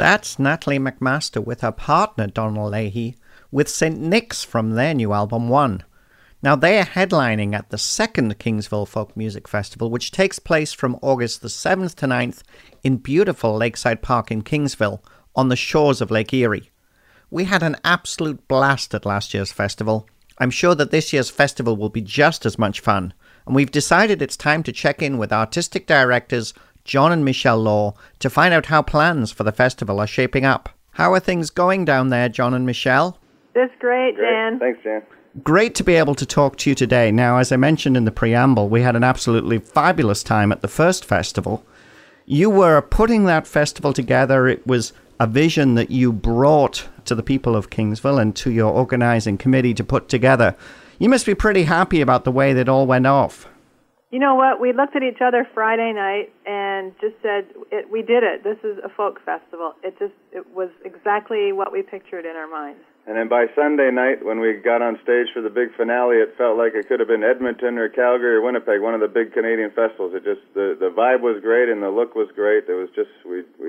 That's Natalie MacMaster with her partner Donald Leahy with St. Nick's from their new album One. Now they are headlining at the second Kingsville Folk Music Festival, which takes place from August the 7th to 9th in beautiful Lakeside Park in Kingsville on the shores of Lake Erie. We had an absolute blast at last year's festival. I'm sure that this year's festival will be just as much fun, and we've decided it's time to check in with artistic directors John and Michelle Law to find out how plans for the festival are shaping up. How are things going down there, John and Michelle? It's great, Jan. Thanks, Jan. Great to be able to talk to you today. Now, as I mentioned in the preamble, we had an absolutely fabulous time at the first festival. You were putting that festival together. It was a vision that you brought to the people of Kingsville and to your organizing committee to put together. You must be pretty happy about the way that all went off. You know what? We looked at each other Friday night and just said, we did it. This is a folk festival. It was exactly what we pictured in our minds. And then by Sunday night, when we got on stage for the big finale, it felt like it could have been Edmonton or Calgary or Winnipeg, one of the big Canadian festivals. It just the vibe was great and the look was great. It was just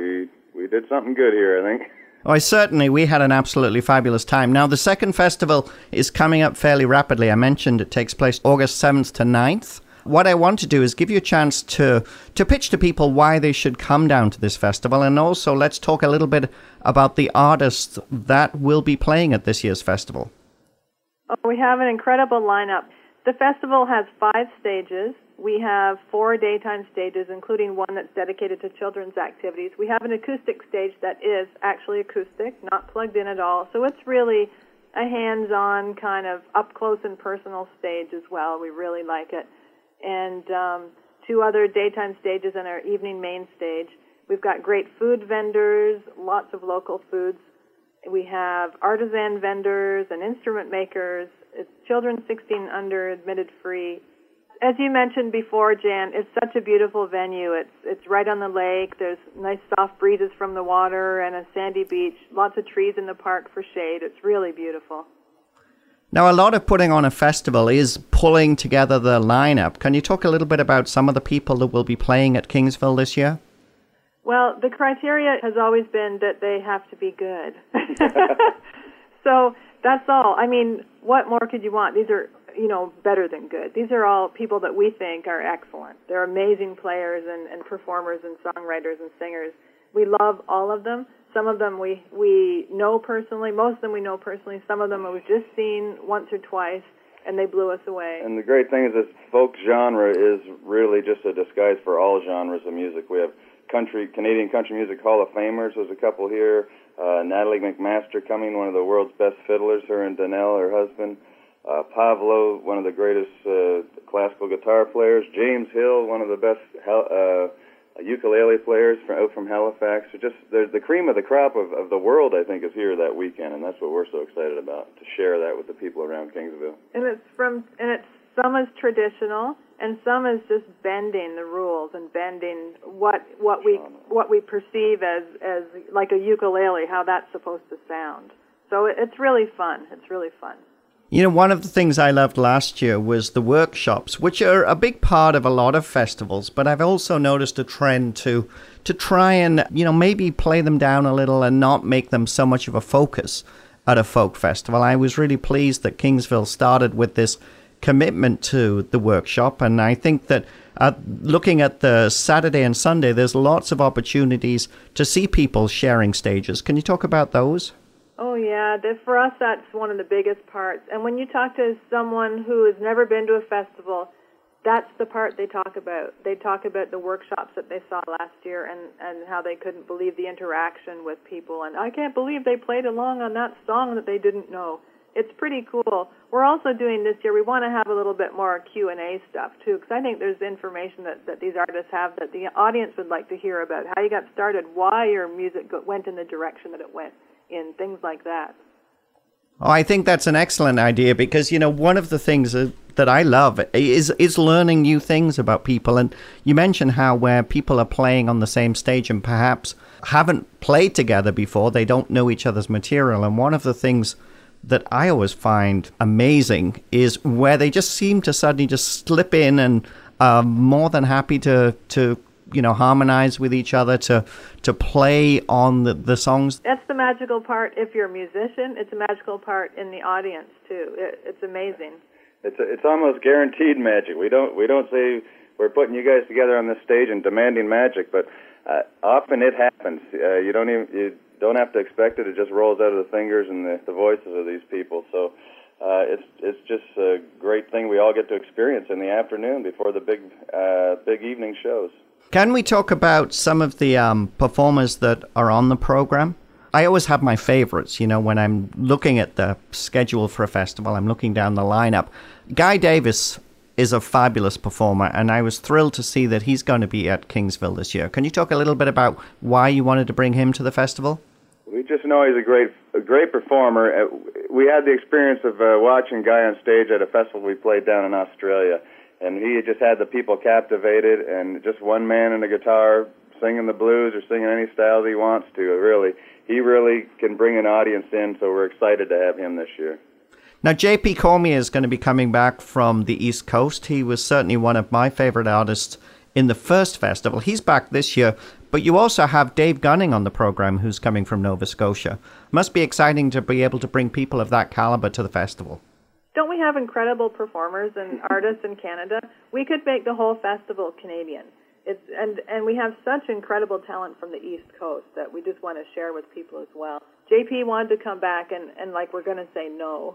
we did something good here, I think. Oh, certainly, we had an absolutely fabulous time. Now, the second festival is coming up fairly rapidly. I mentioned it takes place August 7th to 9th. What I want to do is give you a chance to pitch to people why they should come down to this festival, and also let's talk a little bit about the artists that will be playing at this year's festival. Oh, we have an incredible lineup. The festival has 5 stages. We have 4 daytime stages, including one that's dedicated to children's activities. We have an acoustic stage that is actually acoustic, not plugged in at all. So it's really a hands-on kind of up-close and personal stage as well. We really like it. And 2 other daytime stages and our evening main stage. We've got great food vendors, lots of local foods. We have artisan vendors and instrument makers. It's children 16 under, admitted free. As you mentioned before, Jan, it's such a beautiful venue. It's right on the lake. There's nice soft breezes from the water and a sandy beach. Lots of trees in the park for shade. It's really beautiful. Now, a lot of putting on a festival is pulling together the lineup. Can you talk a little bit about some of the people that will be playing at Kingsville this year? Well, the criteria has always been that they have to be good. So that's all. I mean, what more could you want? These are, better than good. These are all people that we think are excellent. They're amazing players and performers and songwriters and singers. We love all of them. Some of them we know personally. Most of them we know personally. Some of them we've just seen once or twice, and they blew us away. And the great thing is this folk genre is really just a disguise for all genres of music. We have Canadian Country Music Hall of Famers. There's a couple here. Natalie MacMaster coming, one of the world's best fiddlers, her and Donnell, her husband. Pavlo, one of the greatest classical guitar players. James Hill, one of the best ukulele players out from Halifax. So just there's the cream of the crop of the world, I think, is here that weekend, and that's what we're so excited about, to share that with the people around Kingsville. And some is traditional, and some is just bending the rules and bending what we perceive as like a ukulele, how that's supposed to sound. So it's really fun. It's really fun. One of the things I loved last year was the workshops, which are a big part of a lot of festivals, but I've also noticed a trend to try and, maybe play them down a little and not make them so much of a focus at a folk festival. I was really pleased that Kingsville started with this commitment to the workshop, and I think that looking at the Saturday and Sunday, there's lots of opportunities to see people sharing stages. Can you talk about those? Oh, yeah. For us, that's one of the biggest parts. And when you talk to someone who has never been to a festival, that's the part they talk about. They talk about the workshops that they saw last year and how they couldn't believe the interaction with people. And I can't believe they played along on that song that they didn't know. It's pretty cool. We're also doing this year, we want to have a little bit more Q&A stuff, too, because I think there's information that these artists have that the audience would like to hear about, how you got started, why your music went in the direction that it went in, things like that. Oh, I think that's an excellent idea because, one of the things that I love is learning new things about people. And you mentioned how where people are playing on the same stage and perhaps haven't played together before, they don't know each other's material. And one of the things that I always find amazing is where they just seem to suddenly just slip in and are more than happy to harmonize with each other, to play on the songs? That's the magical part. If you're a musician, it's a magical part in the audience too. It's amazing. It's almost guaranteed magic. We don't say we're putting you guys together on this stage and demanding magic, but often it happens. You don't have to expect it. It just rolls out of the fingers and the voices of these people. So it's just a great thing we all get to experience in the afternoon before the big evening shows. Can we talk about some of the performers that are on the program? I always have my favorites, when I'm looking at the schedule for a festival, I'm looking down the lineup. Guy Davis is a fabulous performer, and I was thrilled to see that he's going to be at Kingsville this year. Can you talk a little bit about why you wanted to bring him to the festival? We just know he's a great performer. We had the experience of watching Guy on stage at a festival we played down in Australia, and he just had the people captivated, and just one man and a guitar singing the blues or singing any style he wants to. He really can bring an audience in, so we're excited to have him this year. Now, J.P. Cormier is going to be coming back from the East Coast. He was certainly one of my favorite artists in the first festival. He's back this year, but you also have Dave Gunning on the program, who's coming from Nova Scotia. Must be exciting to be able to bring people of that caliber to the festival. Don't we have incredible performers and artists in Canada? We could make the whole festival Canadian. And we have such incredible talent from the East Coast that we just want to share with people as well. JP wanted to come back, and we're going to say no.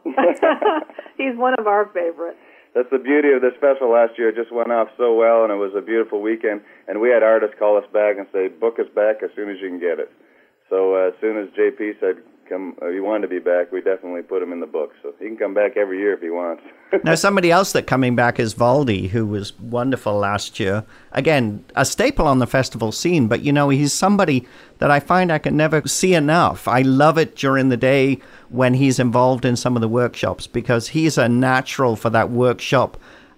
He's one of our favorites. That's the beauty of this festival last year. It just went off so well, and it was a beautiful weekend. And we had artists call us back and say, book us back as soon as you can get it. So as soon as JP said he wanted to be back, we definitely put him in the book. So he can come back every year if he wants. Now, somebody else that coming back is Valdi, who was wonderful last year. Again, a staple on the festival scene, but he's somebody that I find I can never see enough. I love it during the day when he's involved in some of the workshops, because he's a natural for that workshop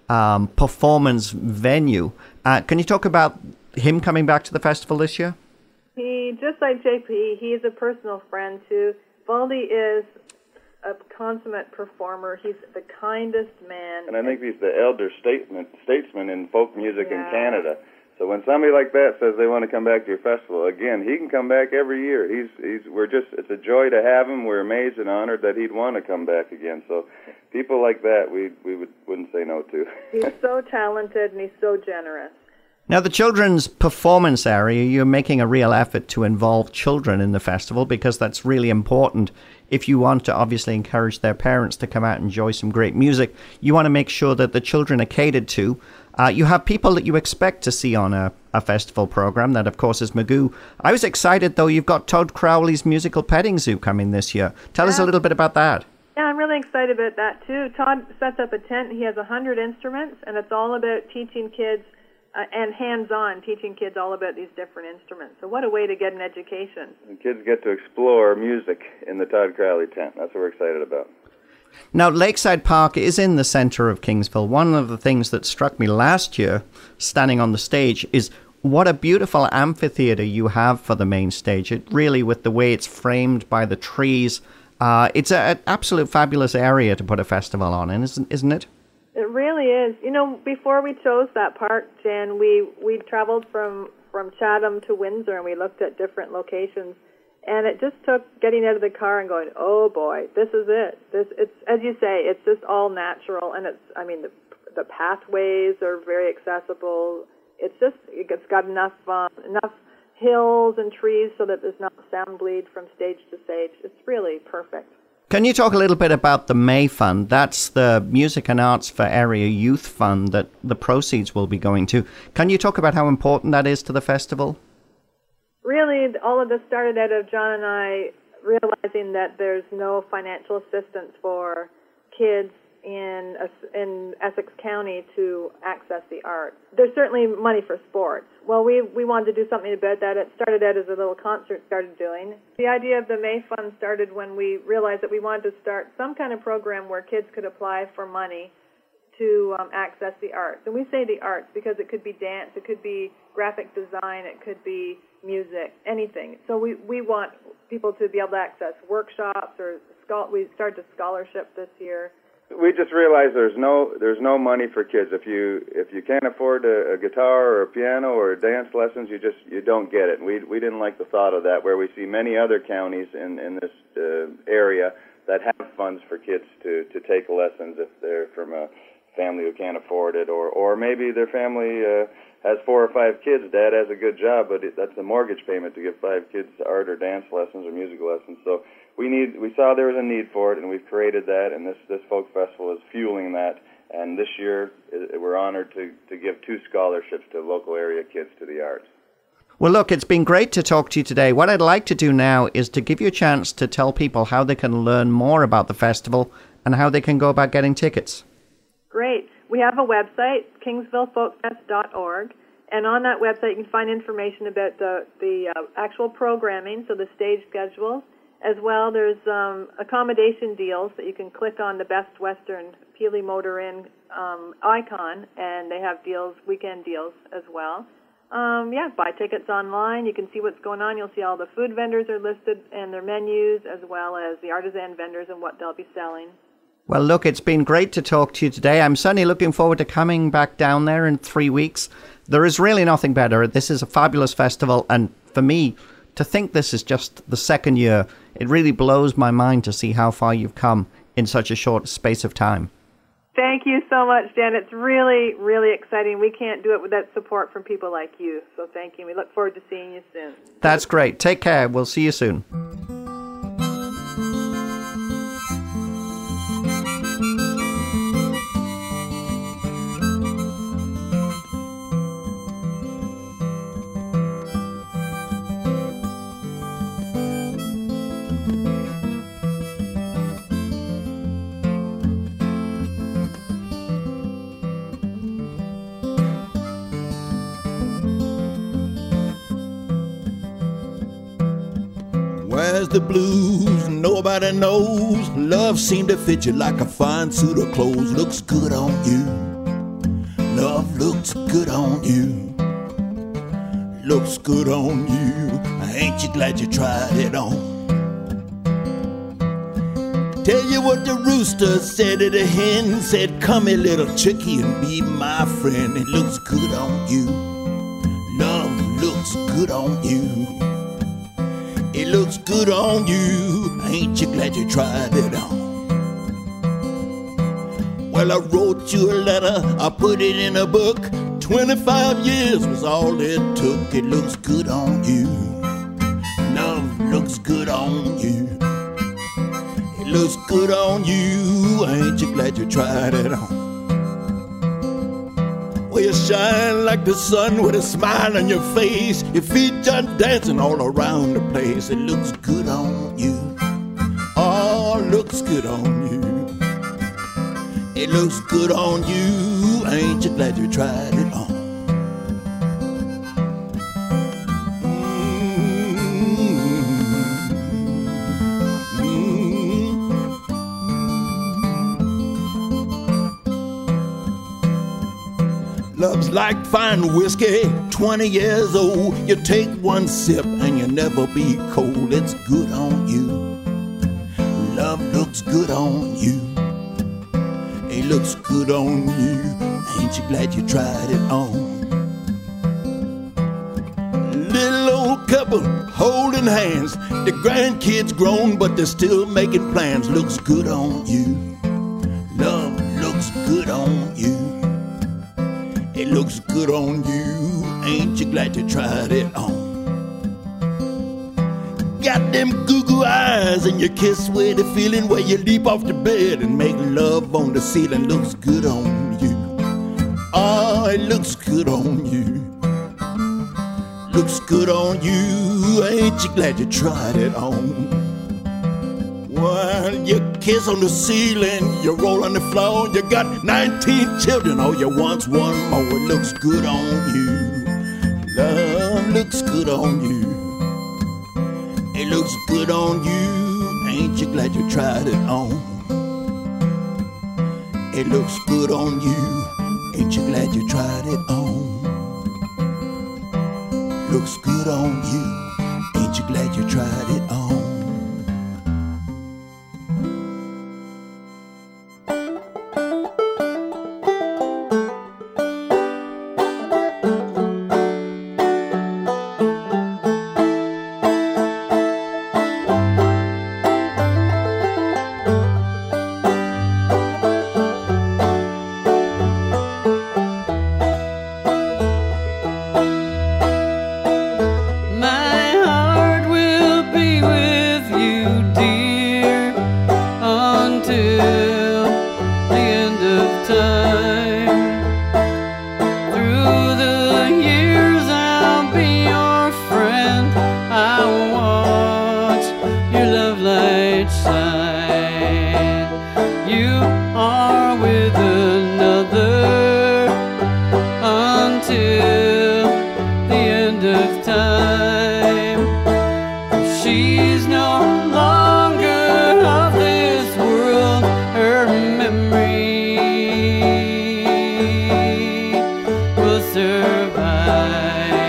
performance venue. Can you talk about him coming back to the festival this year? He, just like JP, he's a personal friend too. Valdi is a consummate performer. He's the kindest man. And I think he's the elder statesman in folk music in Canada. So when somebody like that says they want to come back to your festival, again, he can come back every year. It's a joy to have him. We're amazed and honored that he'd want to come back again. So people like that, we wouldn't say no to. He's so talented and he's so generous. Now, the children's performance area, you're making a real effort to involve children in the festival, because that's really important. If you want to obviously encourage their parents to come out and enjoy some great music, you want to make sure that the children are catered to. You have people that you expect to see on a festival program. That, of course, is Magoo. I was excited, though. You've got Todd Crowley's Musical Petting Zoo coming this year. Tell us a little bit about that. Yeah, I'm really excited about that, too. Todd sets up a tent. He has 100 instruments, and it's all about teaching kids and hands-on, teaching kids all about these different instruments. So what a way to get an education. And kids get to explore music in the Todd Crowley tent. That's what we're excited about. Now, Lakeside Park is in the center of Kingsville. One of the things that struck me last year, standing on the stage, is what a beautiful amphitheater you have for the main stage. It really, with the way it's framed by the trees, it's an absolute fabulous area to put a festival on, isn't it? It really is. Before we chose that park, Jan, we traveled from Chatham to Windsor, and we looked at different locations. And it just took getting out of the car and going, oh boy, this is it. It's, as you say, it's just all natural, and the pathways are very accessible. It's got enough hills and trees so that there's not sound bleed from stage to stage. It's really perfect. Can you talk a little bit about the May Fund? That's the Music and Arts for Area Youth Fund that the proceeds will be going to. Can you talk about how important that is to the festival? Really, all of this started out of John and I realizing that there's no financial assistance for kids in Essex County to access the arts. There's certainly money for sports. Well, we wanted to do something about that. It started out as a little concert started doing. The idea of the May Fund started when we realized that we wanted to start some kind of program where kids could apply for money to access the arts. And we say the arts because it could be dance, it could be graphic design, it could be music, anything. So we want people to be able to access workshops, or we started a scholarship this year. We just realized there's no money for kids. If you can't afford a guitar or a piano or dance lessons, you don't get it. We didn't like the thought of that, where we see many other counties in this area that have funds for kids to take lessons if they're from a family who can't afford it, or maybe their family has 4 or 5 kids. Dad has a good job, but that's a mortgage payment to give 5 kids art or dance lessons or music lessons. So we saw there was a need for it, and we've created that, and this folk festival is fueling that. And this year we're honored to give 2 scholarships to local area kids to the arts. Well, look, it's been great to talk to you today. What I'd like to do now is to give you a chance to tell people how they can learn more about the festival and how they can go about getting tickets. Great. We have a website, kingsvillefolkfest.org, and on that website you can find information about the actual programming, so the stage schedules. As well, there's accommodation deals that you can click on the Best Western Peely Motor Inn icon, and they have deals, weekend deals as well. Buy tickets online. You can see what's going on. You'll see all the food vendors are listed and their menus, as well as the artisan vendors and what they'll be selling. Well, look, it's been great to talk to you today. I'm certainly looking forward to coming back down there in 3 weeks. There is really nothing better. This is a fabulous festival, and for me, to think this is just the second year, it really blows my mind to see how far you've come in such a short space of time. Thank you so much, Dan. It's really, really exciting. We can't do it without support from people like you, so thank you. We look forward to seeing you soon. That's great. Take care. We'll see you soon. Where's the blues? Nobody knows. Love seemed to fit you like a fine suit of clothes. Looks good on you. Love looks good on you. Looks good on you. Ain't you glad you tried it on? Tell you what the rooster said to the hen. Said, come here, little chickie, and be my friend. It looks good on you. Love looks good on you. It looks good on you. Ain't you glad you tried it on? Well, I wrote you a letter, I put it in a book. 25 years was all it took. It looks good on you. Love looks good on you. It looks good on you. Ain't you glad you tried it on? Well, you shine like the sun with a smile on your face. Your feet just dancing all around the place. It looks good on you. Oh, looks good on you. It looks good on you. Ain't you glad you tried it on? Love's like fine whiskey, 20 years old. You take one sip and you never be cold. It's good on you. Love looks good on you. It looks good on you. Ain't you glad you tried it on? Little old couple holding hands. The grandkids grown, but they're still making plans. Looks good on you. Love looks good on you. It looks good on you. Ain't you glad you tried it on? Got them goo-goo eyes and you kiss with a feeling where you leap off the bed and make love on the ceiling. Looks good on you. Oh, it looks good on you. Looks good on you. Ain't you glad you tried it on? Well, you kiss on the ceiling, you roll on the floor. You got 19 children, oh, you want one more. It looks good on you. Love looks good on you. It looks good on you. Ain't you glad you tried it on? It looks good on you. Ain't you glad you tried it on? Looks good on you. Ain't you glad you tried it on? lifetime. She's no longer of this world. Her memory will survive.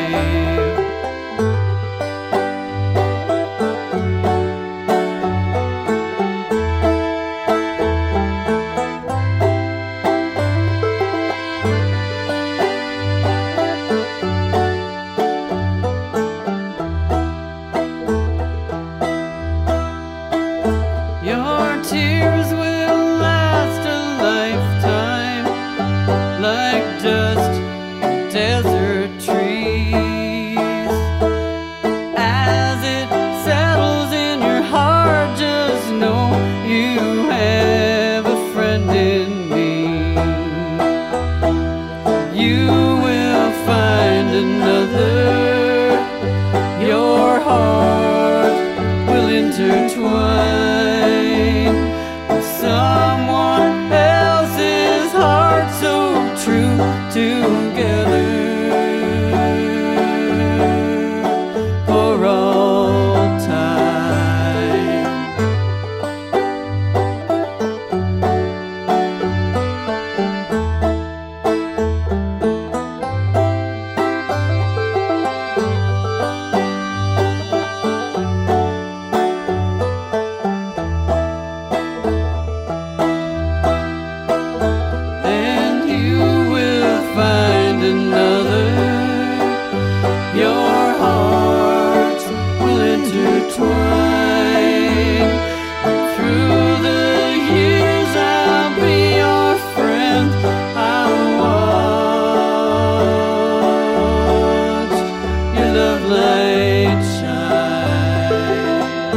Your tears will last a lifetime, like dust in desert trees. As it settles in your heart, just know you have a friend in me. You will find another. Your heart will intertwine with someone else's heart, so true together for all time. Then you will find another. Your hearts will intertwine. Through the years I'll be your friend. I'll watch your love light shine.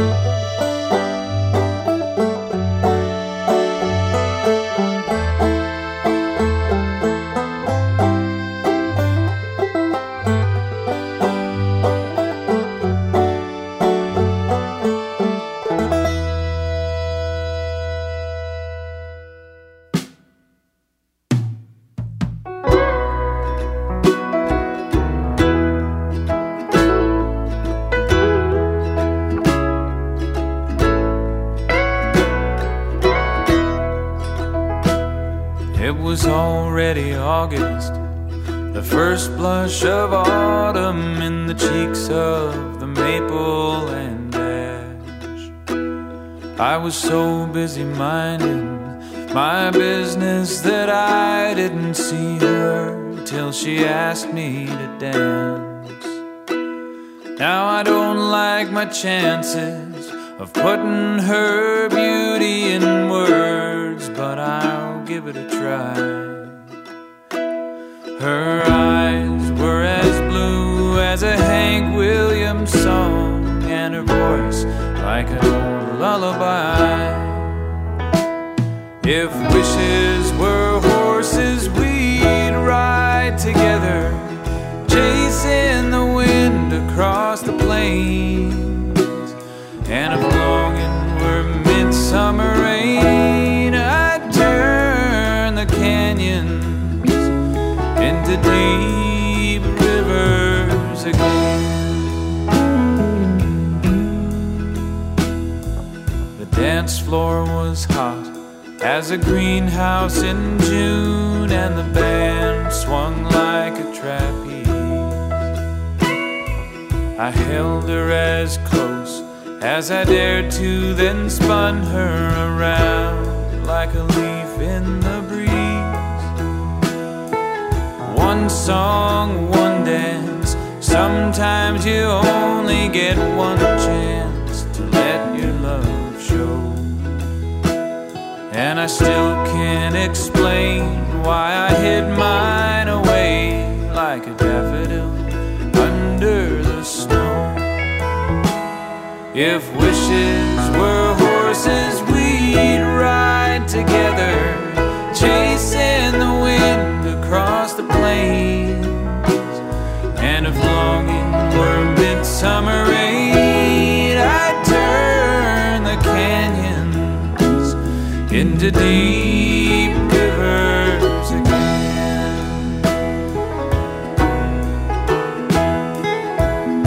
It was already August, the first blush of autumn in the cheeks of the maple and ash. I was so busy minding my business that I didn't see her till she asked me to dance. Now I don't like my chances of putting her beauty in words, but I'll give it a try. Her eyes were as blue as a Hank Williams song, and her voice like an old lullaby. If wishes were horses, we'd ride together, chasing the wind across the plains. And if longing were midsummer rain, I'd turn the canyons into deep rivers again. The dance floor was hot as a greenhouse in June, and the band swung like a trapeze. I held her as close as I dared to, then spun her around like a leaf in the breeze. One song, one dance, sometimes you only get one chance to let your love show. And I still can't explain why I hid mine away like a daffodil under the snow. If wishes were horses, we'd ride together, chasing the wind across the plains. And if longing were midsummer rain, I'd turn the canyons into deep rivers again.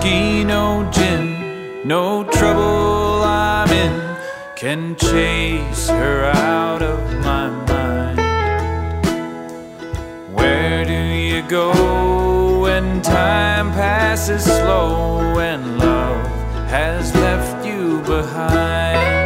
whiskey, no gin, no trouble I'm in can chase her out of my mind. Where do you go when time passes slow and love has left you behind?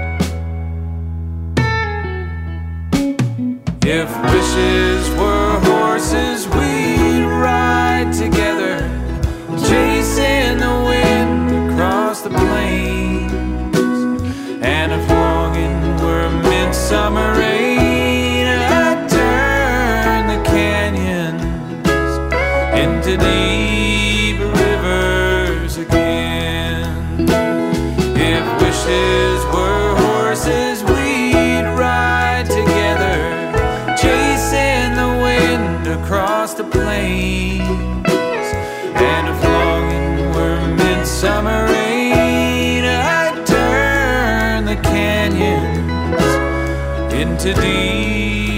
If wishes were horses, we'd ride together, chasing the wind across the plains. And if longing were midsummer rain, I'd turn the canyons into deep rivers again. If wishes were horses, we'd ride together, chasing the wind across the plains. And if longing were midsummer rain, I'd turn the canyons into deep